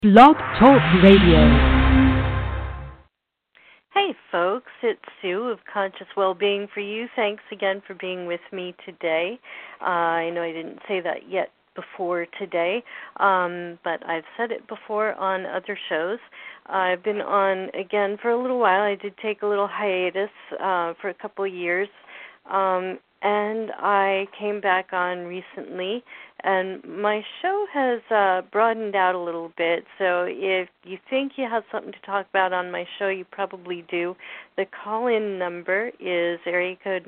Blog Talk Radio. Hey folks, it's Sue of Conscious Wellbeing for You. Thanks again for being with me today. I know I didn't say that yet before today, but I've said it before on other shows. I've been on again for a little while. I did take a little hiatus for a couple of years, and I came back on recently, and my show has broadened out a little bit, so if you think you have something to talk about on my show, you probably do. The call-in number is area code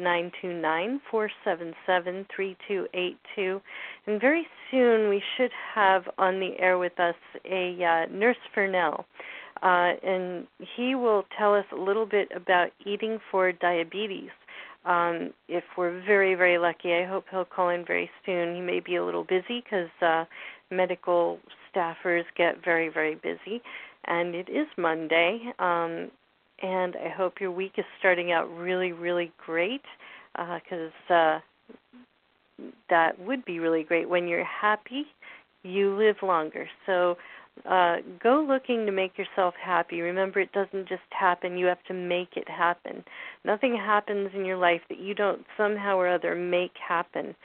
929-477-3282, and very soon we should have on the air with us a Nurse Fernell, and he will tell us a little bit about eating for diabetes. If we're very, very lucky, I hope he'll call in very soon. He may be a little busy because medical staffers get very, very busy, and it is Monday, and I hope your week is starting out really, really great because that would be really great. When you're happy, you live longer. So go looking to make yourself happy. Remember, it doesn't just happen. You have to make it happen. Nothing happens in your life that you don't somehow or other make happen.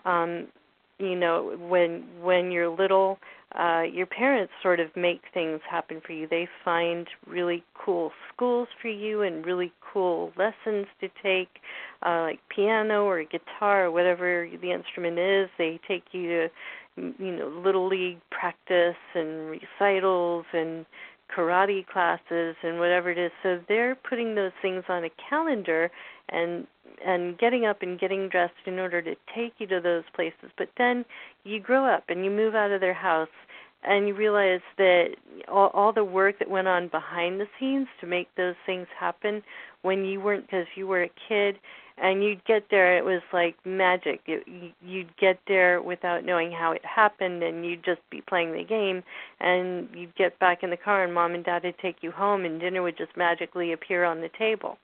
When you're little, your parents sort of make things happen for you. They find really cool schools for you and really cool lessons to take, like piano or guitar or whatever the instrument is. They take you to Little League practice and recitals and karate classes and whatever it is. So they're putting those things on a calendar and getting up and getting dressed in order to take you to those places. But then you grow up and you move out of their house and you realize that all the work that went on behind the scenes to make those things happen when you weren't, because you were a kid, and you'd get there, it was like magic. You'd get there without knowing how it happened, and you'd just be playing the game, and you'd get back in the car, and Mom and Dad would take you home, and dinner would just magically appear on the table.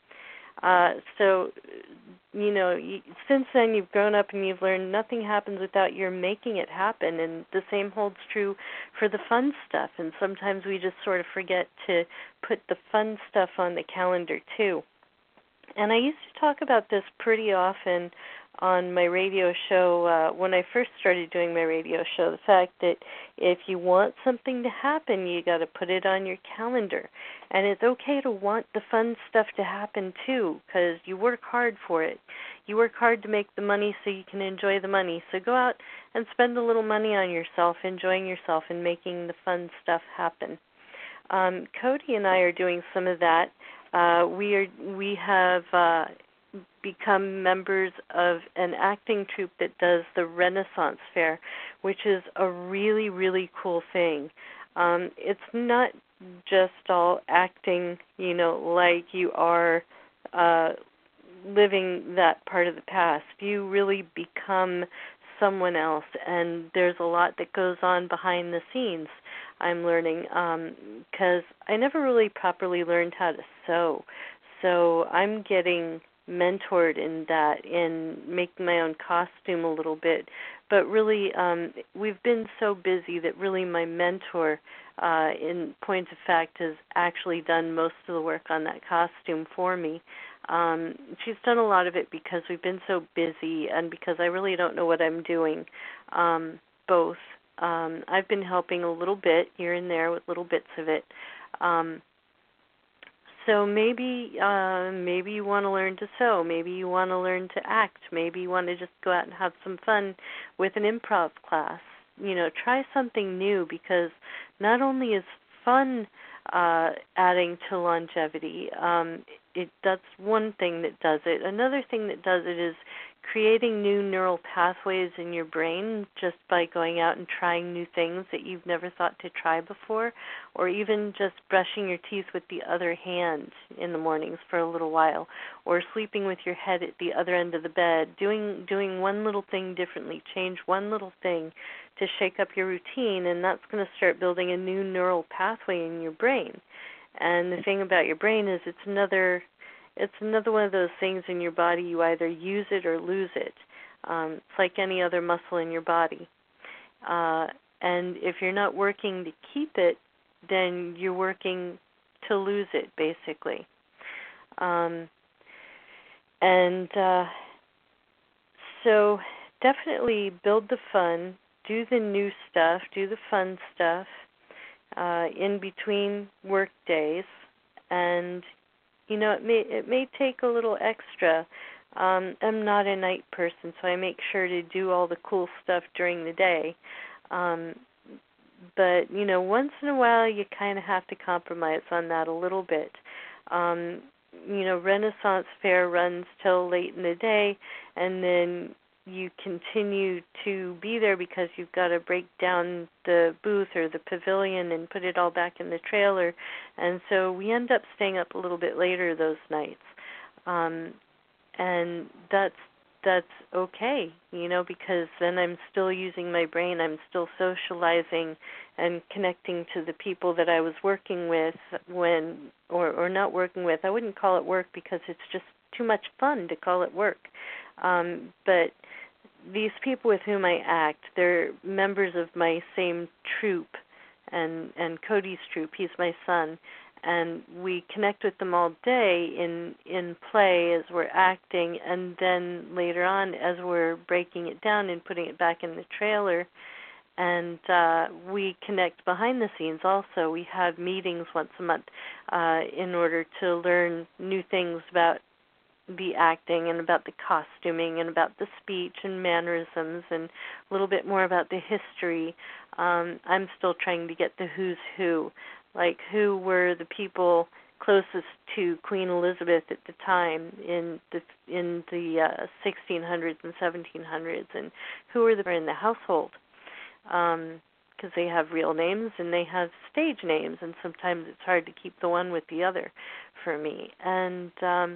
Since then you've grown up and you've learned nothing happens without your making it happen, and the same holds true for the fun stuff, and sometimes we just sort of forget to put the fun stuff on the calendar too. And I used to talk about this pretty often on my radio show when I first started doing my radio show, the fact that if you want something to happen, you got to put it on your calendar. And it's okay to want the fun stuff to happen too, because you work hard for it. You work hard to make the money so you can enjoy the money. So go out and spend a little money on yourself, enjoying yourself and making the fun stuff happen. Cody and I are doing some of that. We have become members of an acting troupe that does the Renaissance Fair, which is a really, really cool thing. It's not just all acting, like you are living that part of the past. You really become someone else, and there's a lot that goes on behind the scenes, I'm learning, because I never really properly learned how to sew. So I'm getting mentored in that, in making my own costume a little bit. But really, we've been so busy that really my mentor, in point of fact, has actually done most of the work on that costume for me. She's done a lot of it because we've been so busy and because I really don't know what I'm doing, both. I've been helping a little bit here and there with little bits of it. So maybe you want to learn to sew. Maybe you want to learn to act. Maybe you want to just go out and have some fun with an improv class. Try something new, because not only is fun adding to longevity, that's one thing that does it. Another thing that does it is creating new neural pathways in your brain just by going out and trying new things that you've never thought to try before, or even just brushing your teeth with the other hand in the mornings for a little while, or sleeping with your head at the other end of the bed, doing one little thing differently, change one little thing to shake up your routine, and that's going to start building a new neural pathway in your brain. And the thing about your brain is it's another one of those things in your body. You either use it or lose it. It's like any other muscle in your body. And if you're not working to keep it, then you're working to lose it, basically. So definitely build the fun, do the new stuff, do the fun stuff in between work days, and it may take a little extra. I'm not a night person, so I make sure to do all the cool stuff during the day. But once in a while, you kind of have to compromise on that a little bit. Renaissance Fair runs till late in the day, and then you continue to be there because you've got to break down the booth or the pavilion and put it all back in the trailer. And so we end up staying up a little bit later those nights. And that's okay, because then I'm still using my brain. I'm still socializing and connecting to the people that I was working with or not working with. I wouldn't call it work because it's just too much fun to call it work. But these people with whom I act, they're members of my same troupe, and Cody's troupe. He's my son. And we connect with them all day in play as we're acting, and then later on as we're breaking it down and putting it back in the trailer. And we connect behind the scenes also. We have meetings once a month in order to learn new things about the acting and about the costuming and about the speech and mannerisms and a little bit more about the history. I'm still trying to get the who's who, like who were the people closest to Queen Elizabeth at the time in the 1600s and 1700s, and who were in the household, because they have real names and they have stage names, and sometimes it's hard to keep the one with the other for me. And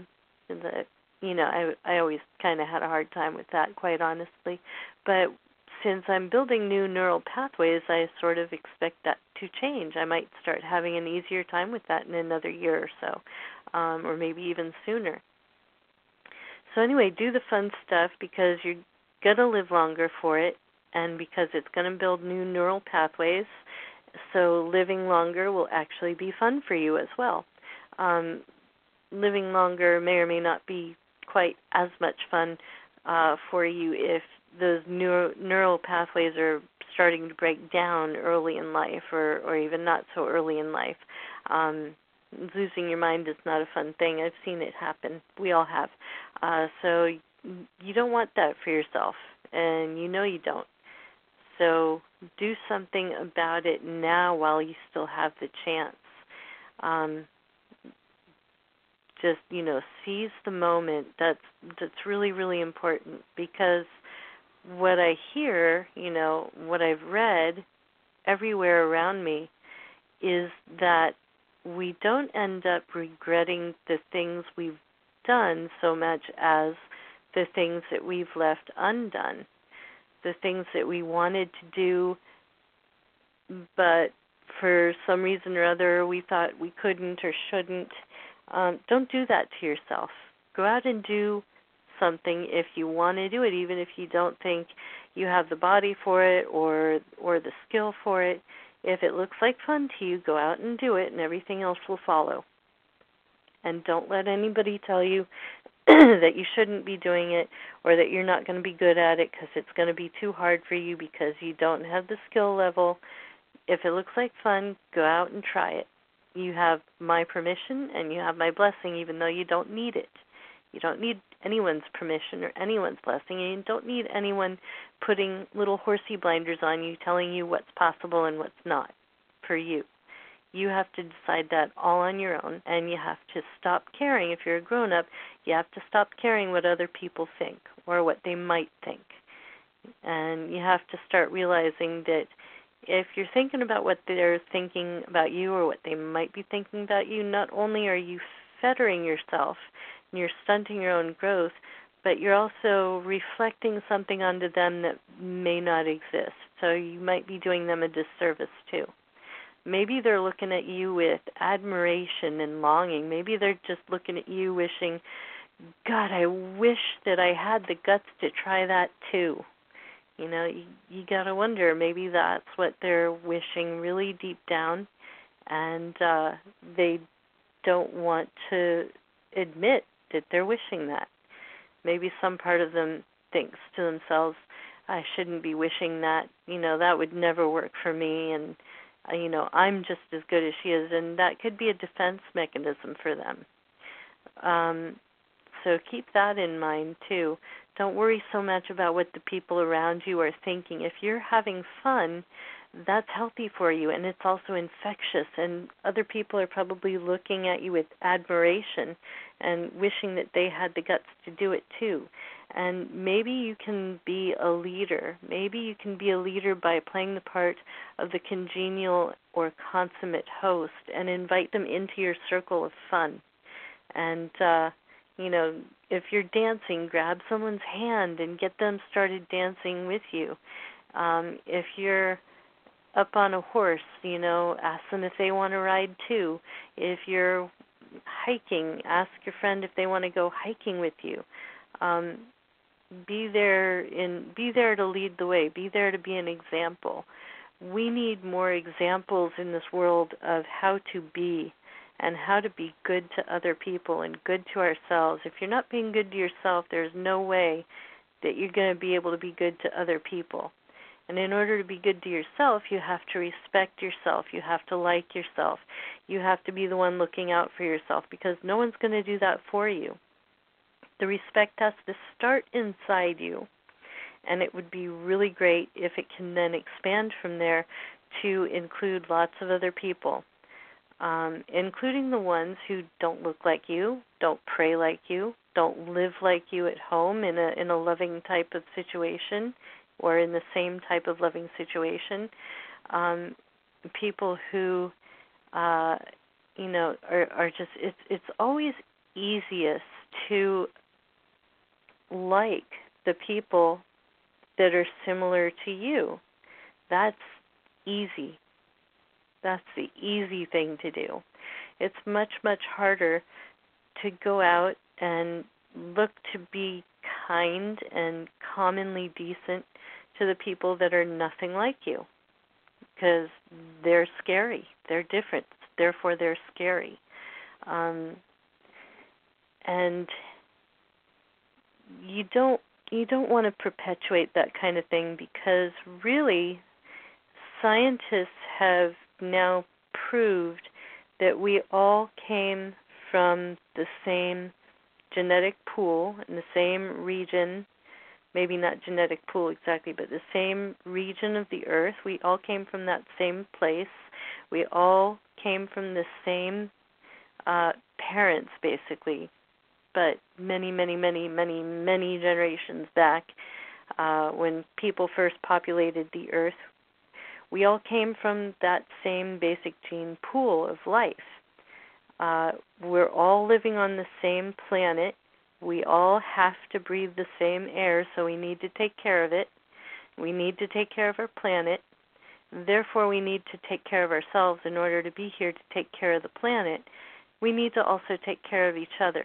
I always kind of had a hard time with that, quite honestly. But since I'm building new neural pathways, I sort of expect that to change. I might start having an easier time with that in another year or so, or maybe even sooner. So anyway, do the fun stuff because you're going to live longer for it, and because it's going to build new neural pathways. So living longer will actually be fun for you as well. Living longer may or may not be quite as much fun for you if those neural pathways are starting to break down early in life or even not so early in life. Losing your mind is not a fun thing. I've seen it happen. We all have. So you don't want that for yourself, and you know you don't. So do something about it now while you still have the chance. Just, seize the moment. That's really, really important, because what I hear, what I've read everywhere around me is that we don't end up regretting the things we've done so much as the things that we've left undone, the things that we wanted to do, but for some reason or other we thought we couldn't or shouldn't. Don't do that to yourself. Go out and do something if you want to do it, even if you don't think you have the body for it or the skill for it. If it looks like fun to you, go out and do it, and everything else will follow. And don't let anybody tell you that you shouldn't be doing it or that you're not going to be good at it because it's going to be too hard for you because you don't have the skill level. If it looks like fun, go out and try it. You have my permission and you have my blessing, even though you don't need it. You don't need anyone's permission or anyone's blessing, and you don't need anyone putting little horsey blinders on you, telling you what's possible and what's not for you. You have to decide that all on your own, and you have to stop caring. If you're a grown-up, you have to stop caring what other people think or what they might think. And you have to start realizing that if you're thinking about what they're thinking about you or what they might be thinking about you, not only are you fettering yourself and you're stunting your own growth, but you're also reflecting something onto them that may not exist. So you might be doing them a disservice too. Maybe they're looking at you with admiration and longing. Maybe they're just looking at you wishing, God, I wish that I had the guts to try that too. You got to wonder, maybe that's what they're wishing really deep down, and they don't want to admit that they're wishing that. Maybe some part of them thinks to themselves, I shouldn't be wishing that, that would never work for me, and I'm just as good as she is, and that could be a defense mechanism for them. So keep that in mind too. Don't worry so much about what the people around you are thinking. If you're having fun, that's healthy for you, and it's also infectious, and other people are probably looking at you with admiration and wishing that they had the guts to do it too. And maybe you can be a leader. Maybe you can be a leader by playing the part of the congenial or consummate host and invite them into your circle of fun. And, if you're dancing, grab someone's hand and get them started dancing with you. If you're up on a horse, ask them if they want to ride too. If you're hiking, ask your friend if they want to go hiking with you. Be there to lead the way. Be there to be an example. We need more examples in this world of how to be and how to be good to other people and good to ourselves. If you're not being good to yourself, there's no way that you're going to be able to be good to other people. And in order to be good to yourself, you have to respect yourself. You have to like yourself. You have to be the one looking out for yourself, because no one's going to do that for you. The respect has to start inside you, and it would be really great if it can then expand from there to include lots of other people, including the ones who don't look like you, don't pray like you, don't live like you at home in a loving type of situation, or in the same type of loving situation. People who, are just, it's always easiest to like the people that are similar to you. That's easy. That's the easy thing to do. It's much, much harder to go out and look to be kind and commonly decent to the people that are nothing like you, because they're scary. They're different. Therefore, they're scary. And you don't want to perpetuate that kind of thing, because really scientists have now proved that we all came from the same genetic pool in the same region, maybe not genetic pool exactly, but the same region of the earth. We all came from that same place. We all came from the same parents, basically, but many, many, many, many, many generations back, when people first populated the earth, we all came from that same basic gene pool of life. We're all living on the same planet. We all have to breathe the same air, so we need to take care of it. We need to take care of our planet. Therefore, we need to take care of ourselves in order to be here to take care of the planet. We need to also take care of each other.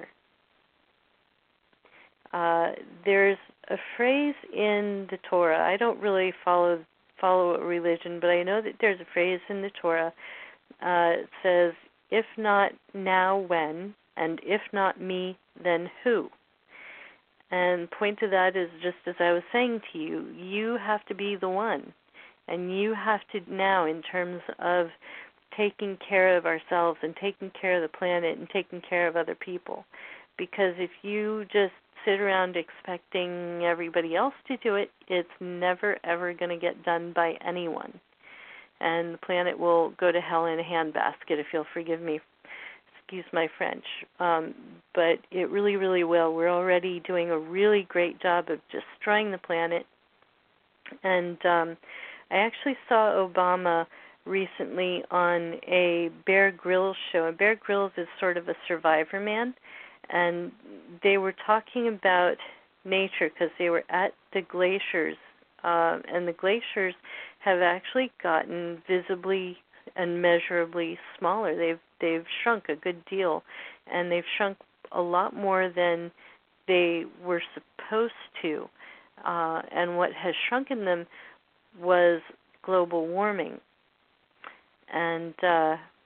There's a phrase in the Torah. I don't really follow a religion, but I know that there's a phrase in the Torah. It says, if not now, when? And if not me, then who? And point to that is, just as I was saying to you, you have to be the one. And you have to now, in terms of taking care of ourselves and taking care of the planet and taking care of other people. Because if you just sit around expecting everybody else to do it, it's never, ever going to get done by anyone. And the planet will go to hell in a handbasket, if you'll forgive me. Excuse my French. But it really, really will. We're already doing a really great job of destroying the planet. And I actually saw Obama recently on a Bear Grylls show. And Bear Grylls is sort of a survivor man. And they were talking about nature because they were at the glaciers. And the glaciers have actually gotten visibly and measurably smaller. They've shrunk a good deal, and they've shrunk a lot more than they were supposed to. And what has shrunken them was global warming. And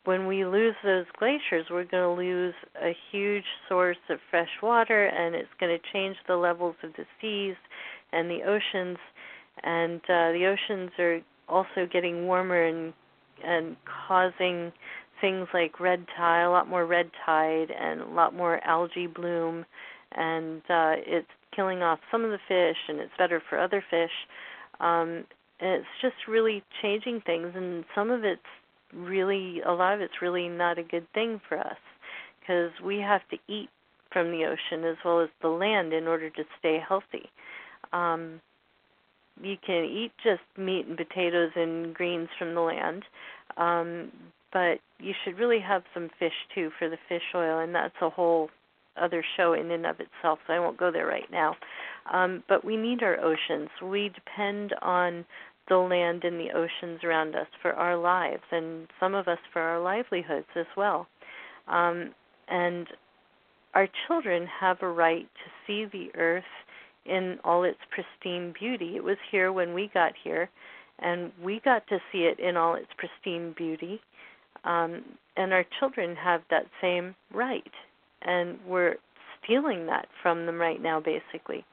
when we lose those glaciers, we're going to lose a huge source of fresh water, and it's going to change the levels of the seas and the oceans. And the oceans are also getting warmer and causing things like red tide, a lot more red tide, and a lot more algae bloom. And it's killing off some of the fish, and it's better for other fish. And it's just really changing things, and a lot of it's really not a good thing for us, because we have to eat from the ocean as well as the land in order to stay healthy. You can eat just meat and potatoes and greens from the land, but you should really have some fish too for the fish oil, and that's a whole other show in and of itself, so I won't go there right now. But we need our oceans. We depend on the land and the oceans around us for our lives, and some of us for our livelihoods as well. And our children have a right to see the earth in all its pristine beauty. It was here when we got here, and we got to see it in all its pristine beauty. And our children have that same right, and we're stealing that from them right now, basically.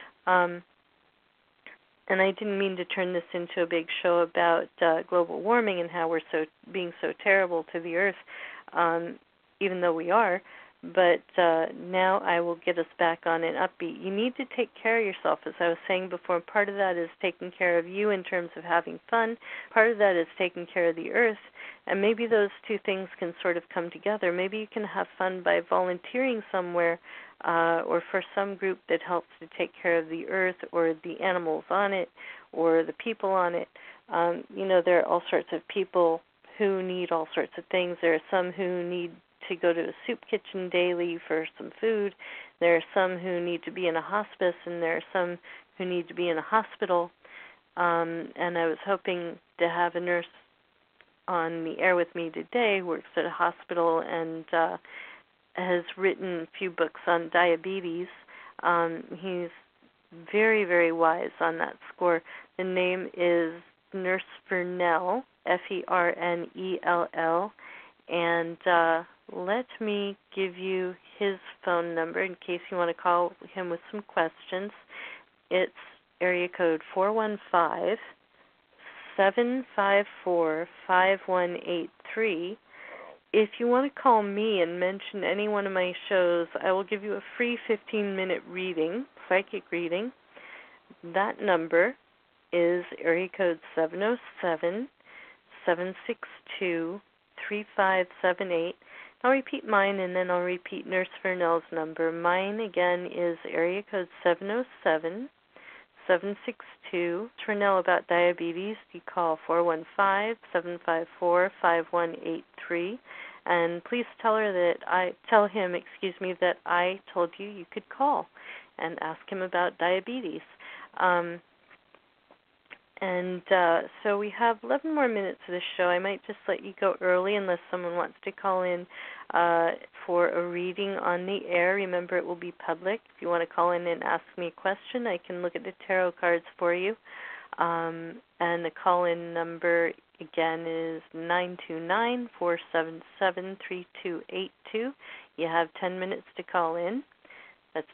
And I didn't mean to turn this into a big show about global warming and how we're being so terrible to the earth, even though we are. But now I will get us back on an upbeat. You need to take care of yourself, as I was saying before. Part of that is taking care of you in terms of having fun. Part of that is taking care of the earth. And maybe those two things can sort of come together. Maybe you can have fun by volunteering somewhere or for some group that helps to take care of the earth or the animals on it or the people on it. There are all sorts of people who need all sorts of things. There are some who need to go to a soup kitchen daily for some food. There are some who need to be in a hospice, and there are some who need to be in a hospital. And I was hoping to have a nurse on the air with me today who works at a hospital and has written a few books on diabetes. He's very, very wise on that score. The name is Nurse Fernell, Fernell, and let me give you his phone number in case you want to call him with some questions. It's area code 415-754-5183. If you want to call me and mention any one of my shows, I will give you a free 15-minute reading, psychic reading. That number is area code 707-762-3578. I'll repeat mine, and then I'll repeat Nurse Fernell's number. Mine, again, is area code 707-762. Fernell about diabetes. You call 415-754-5183. And please tell him that I told you could call and ask him about diabetes. So we have 11 more minutes of the show. I might just let you go early unless someone wants to call in for a reading on the air. Remember, it will be public. If you want to call in and ask me a question, I can look at the tarot cards for you. And the call-in number, again, is 929-477-3282. You have 10 minutes to call in. That's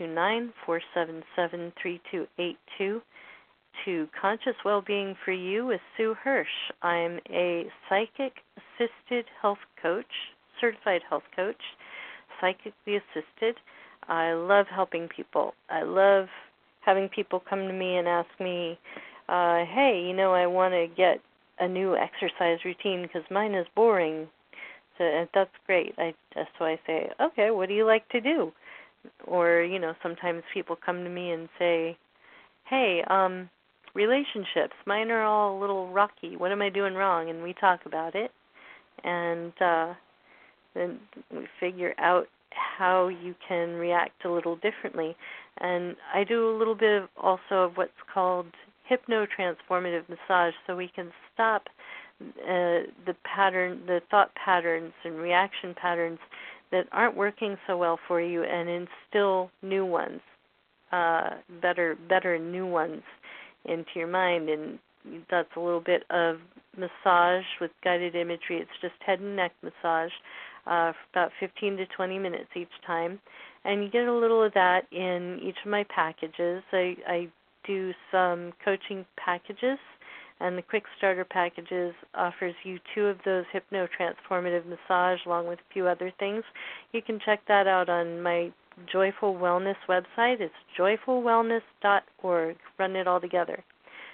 929-477-3282. To Conscious Wellbeing for You with Sue Hirsch. I'm a psychic-assisted health coach, certified health coach, psychically assisted. I love helping people. I love having people come to me and ask me, hey, I want to get a new exercise routine because mine is boring. So that's great. So I say, okay, what do you like to do? Or, sometimes people come to me and say, hey, relationships, mine are all a little rocky. What am I doing wrong? And we talk about it. And then we figure out how you can react a little differently. And I do a little bit also of what's called hypnotransformative massage, so we can stop the thought patterns and reaction patterns that aren't working so well for you and instill new ones, better new ones into your mind. And that's a little bit of massage with guided imagery. It's just head and neck massage for about 15 to 20 minutes each time. And you get a little of that in each of my packages. I do some coaching packages, and the Quick Starter packages offers you 2 of those hypno-transformative massage along with a few other things. You can check that out on my Joyful Wellness website. It's joyfulwellness.org. Run it all together.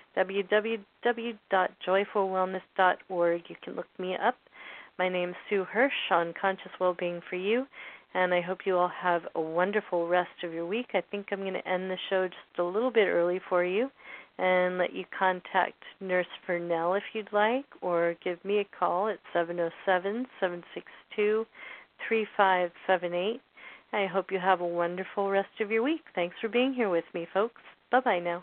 www.joyfulwellness.org. You can look me up. My name's Sue Hirsch on Conscious Wellbeing for You, and I hope you all have a wonderful rest of your week. I think I'm going to end the show just a little bit early for you and let you contact Nurse Vernell if you'd like, or give me a call at 707-762-3578. I hope you have a wonderful rest of your week. Thanks for being here with me, folks. Bye-bye now.